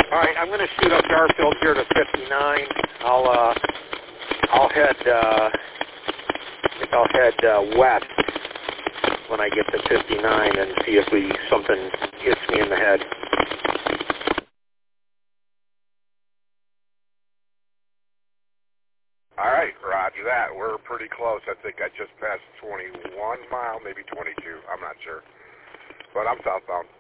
All right, I'm going to shoot up Garfield here to 59. I'll head west when I get to 59 and see if something hits me in the head. All right, roger that. We're pretty close. I think I just passed 21 mile, maybe 22. I'm not sure. But I'm southbound.